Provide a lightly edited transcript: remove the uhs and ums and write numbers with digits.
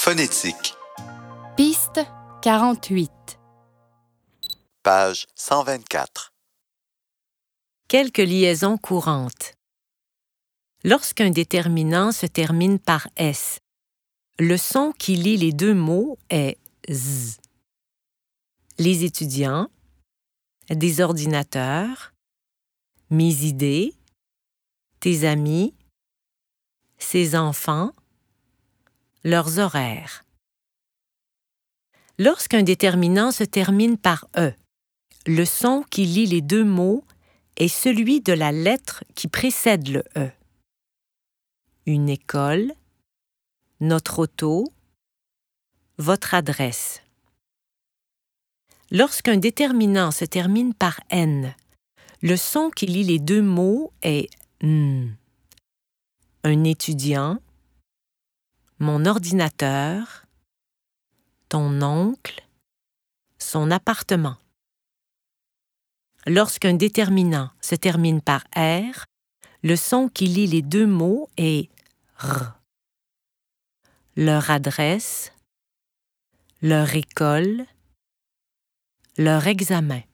Phonétique. Piste 48. Page 124. Quelques liaisons courantes. Lorsqu'un déterminant se termine par S, le son qui lie les deux mots est Z. Les étudiants, des ordinateurs, mes idées, tes amis, ses enfants, leurs horaires. Lorsqu'un déterminant se termine par E, le son qui lie les deux mots est celui de la lettre qui précède le E. Une école, notre auto, votre adresse. Lorsqu'un déterminant se termine par N, le son qui lie les deux mots est N. Un étudiant, mon ordinateur, ton oncle, son appartement. Lorsqu'un déterminant se termine par R, le son qui lie les deux mots est R. Leur adresse, leur école, leur examen.